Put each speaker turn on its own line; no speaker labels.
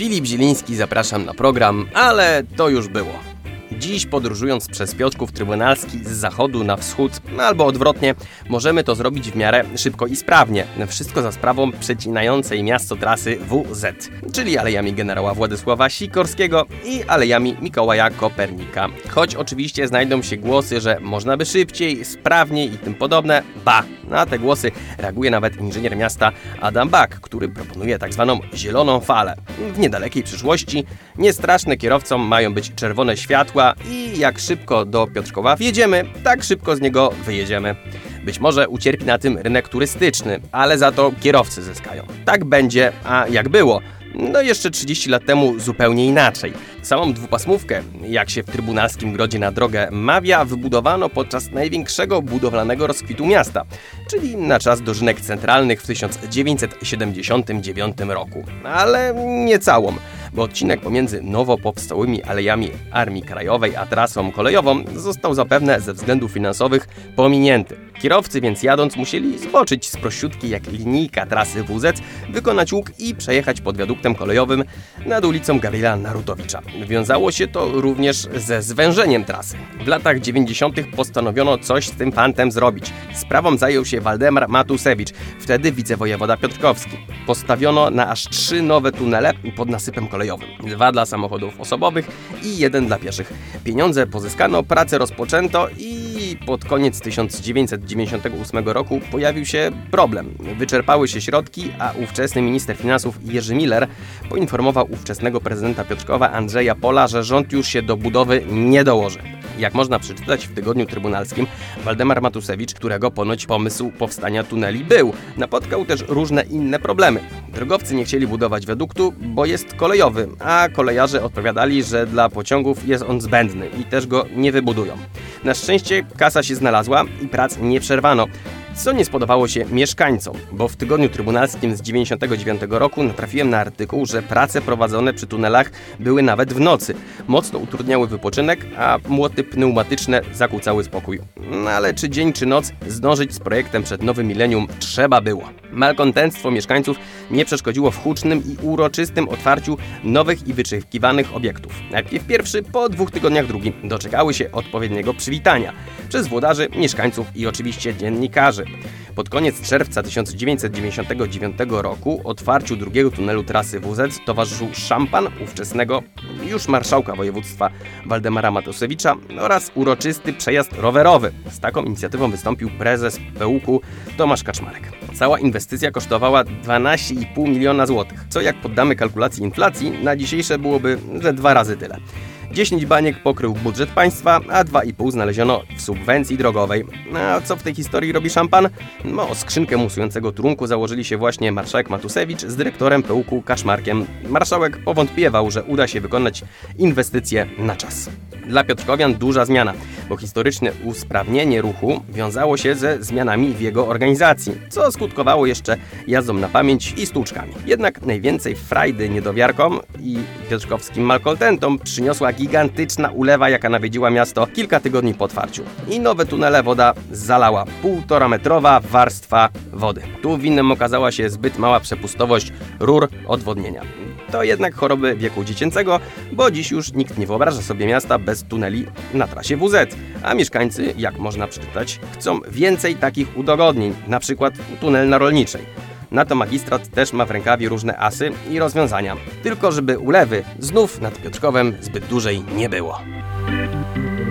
Filip Zieliński, zapraszam na program, ale to już było. Dziś podróżując przez Piotrków Trybunalski z zachodu na wschód, albo odwrotnie, możemy to zrobić w miarę szybko i sprawnie. Wszystko za sprawą przecinającej miasto trasy WZ, czyli alejami generała Władysława Sikorskiego i alejami Mikołaja Kopernika. Choć oczywiście znajdą się głosy, że można by szybciej, sprawniej i tym podobne, na te głosy reaguje nawet inżynier miasta Adam Bak, który proponuje tak zwaną zieloną falę. W niedalekiej przyszłości niestraszne kierowcom mają być czerwone światła i jak szybko do Piotrkowa wjedziemy, tak szybko z niego wyjedziemy. Być może ucierpi na tym rynek turystyczny, ale za to kierowcy zyskają. Tak będzie, a jak było? No jeszcze 30 lat temu zupełnie inaczej. Samą dwupasmówkę, jak się w Trybunalskim Grodzie na drogę mawia, wybudowano podczas największego budowlanego rozkwitu miasta, czyli na czas dożynek centralnych w 1979 roku. Ale nie całą, bo odcinek pomiędzy nowo powstałymi alejami Armii Krajowej a trasą kolejową został zapewne ze względów finansowych pominięty. Kierowcy więc jadąc musieli zboczyć z prościutkiej jak linijka trasy WZ, wykonać łuk i przejechać pod wiaduktem kolejowym nad ulicą Gabriela Narutowicza. Wiązało się to również ze zwężeniem trasy. W latach 90. postanowiono coś z tym fantem zrobić. Sprawą zajął się Waldemar Matusewicz, wtedy wicewojewoda piotrkowski. Postawiono na aż 3 nowe tunele pod nasypem kolejowym. 2 dla samochodów osobowych i 1 dla pieszych. Pieniądze pozyskano, pracę rozpoczęto i pod koniec 1998 roku pojawił się problem. Wyczerpały się środki, a ówczesny minister finansów Jerzy Miller poinformował ówczesnego prezydenta Piotrkowa Andrzeja Pola, że rząd już się do budowy nie dołoży. Jak można przeczytać w Tygodniu Trybunalskim, Waldemar Matusewicz, którego ponoć pomysł powstania tuneli był, napotkał też różne inne problemy. Drogowcy nie chcieli budować wiaduktu, bo jest kolejowy, a kolejarze odpowiadali, że dla pociągów jest on zbędny i też go nie wybudują. Na szczęście kasa się znalazła i prac nie przerwano, co nie spodobało się mieszkańcom, bo w Tygodniu Trybunalskim z 1999 roku natrafiłem na artykuł, że prace prowadzone przy tunelach były nawet w nocy. Mocno utrudniały wypoczynek, a młoty pneumatyczne zakłócały spokój. No ale czy dzień, czy noc zdążyć z projektem przed nowym milenium trzeba było. Malkontentstwo mieszkańców nie przeszkodziło w hucznym i uroczystym otwarciu nowych i wyczekiwanych obiektów. Najpierw pierwszy, po 2 tygodniach drugi. Doczekały się odpowiedniego przywitania przez włodarzy, mieszkańców i oczywiście dziennikarzy. Pod koniec czerwca 1999 roku otwarciu drugiego tunelu trasy WZ towarzyszył szampan ówczesnego już marszałka województwa Waldemara Matusewicza oraz uroczysty przejazd rowerowy. Z taką inicjatywą wystąpił prezes PeUK-u Tomasz Kaczmarek. Cała inwestycja kosztowała 12,5 miliona złotych, co jak poddamy kalkulacji inflacji, na dzisiejsze byłoby ze 2 razy tyle. 10 baniek pokrył budżet państwa, a 2,5 znaleziono w subwencji drogowej. A co w tej historii robi szampan? Skrzynkę musującego trunku założyli się właśnie marszałek Matusewicz z dyrektorem PeUK-u Kaczmarkiem. Marszałek powątpiewał, że uda się wykonać inwestycje na czas. Dla piotrkowian duża zmiana, bo historyczne usprawnienie ruchu wiązało się ze zmianami w jego organizacji, co skutkowało jeszcze jazdą na pamięć i stłuczkami. Jednak najwięcej frajdy niedowiarkom i piotrkowskim malkontentom przyniosła gigantyczna ulewa, jaka nawiedziła miasto kilka tygodni po otwarciu. I nowe tunele woda zalała. 1,5-metrowa warstwa wody. Tu winnym okazała się zbyt mała przepustowość rur odwodnienia. To jednak choroby wieku dziecięcego, bo dziś już nikt nie wyobraża sobie miasta bez tuneli na trasie WZ, a mieszkańcy, jak można przeczytać, chcą więcej takich udogodnień, na przykład tunel na Rolniczej. Na to magistrat też ma w rękawie różne asy i rozwiązania, tylko żeby ulewy znów nad Piotrkowem zbyt dużej nie było.